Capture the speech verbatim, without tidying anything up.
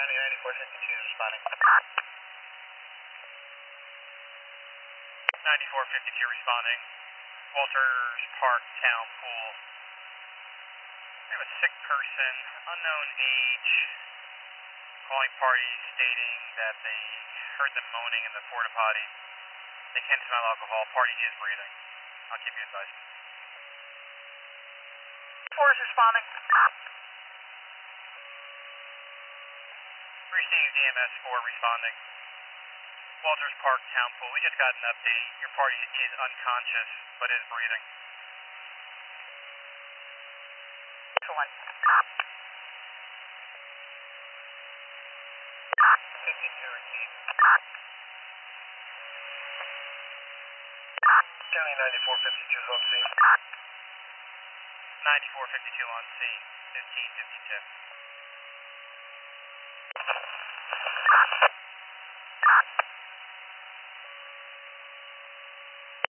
County ninety-four fifty-two is responding. ninety-four fifty-two responding. Walters Park Town Pool. We have a sick person, unknown age, calling party stating that they heard them moaning in the porta potty. They can't smell alcohol. Party is breathing. I'll keep you advised. four is responding. Received E M S four responding. Walters Park Town Pool. We just got an update. Your party is unconscious, but is breathing. Excellent. fifty-two received. County ninety-four fifty-two is on scene. ninety-four fifty-two on scene. fifteen fifty-two.